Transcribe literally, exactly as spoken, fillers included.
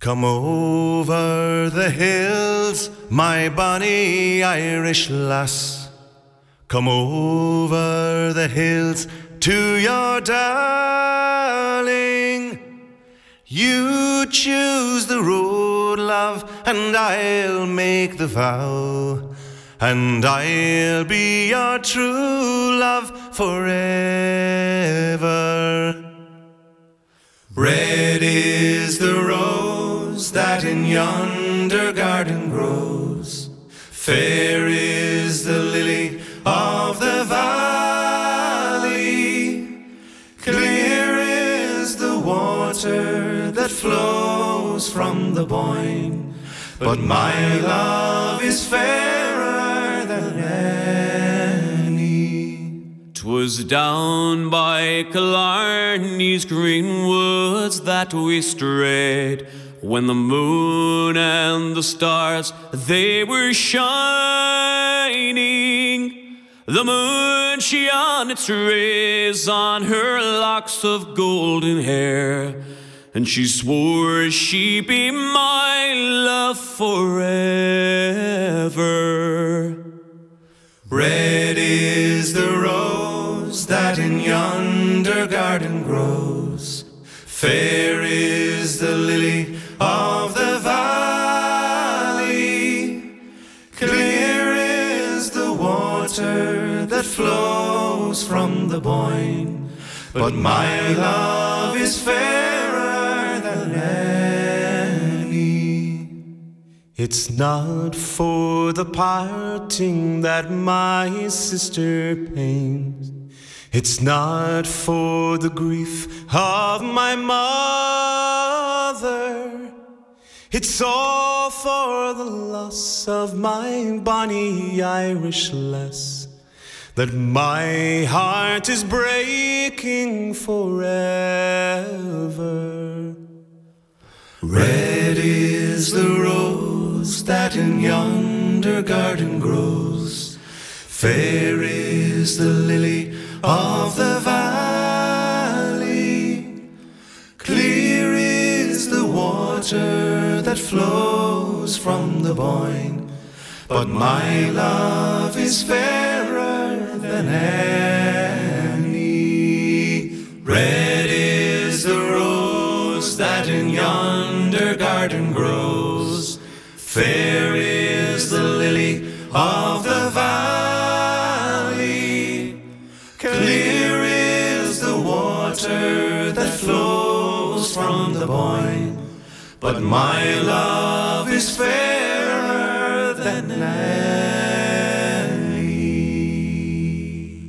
Come over the hills, my bonny Irish lass. Come over the hills to your darling. You choose the road, love, and I'll make the vow, and I'll be your true love forever. Red is the rose that in yonder garden grows. Fair is the lily of the valley. Clear is the water that flows from the Boyne. But my love is fairer than any. 'Twas down by Killarney's green woods that we strayed, when the moon and the stars, they were shining. The moon shone its rays on her locks of golden hair, and she swore she'd be my love forever. Red is the rose that in yonder garden grows. Fair is the lily of the valley. Clear is the water that flows from the Boyne. But my love is fairer than any. It's not for the parting that my sister pains. It's not for the grief of my mother. It's all for the loss of my bonny Irish lass, that my heart is breaking forever. Red is the rose that in yonder garden grows. Fair is the lily of the valley. Clear is the water that flows from the Boyne. But my love is fairer than any. Red is the rose that in yonder garden grows. Fair is the lily of the valley. Clear is the water that flows from the Boyne. But my love is fairer than any.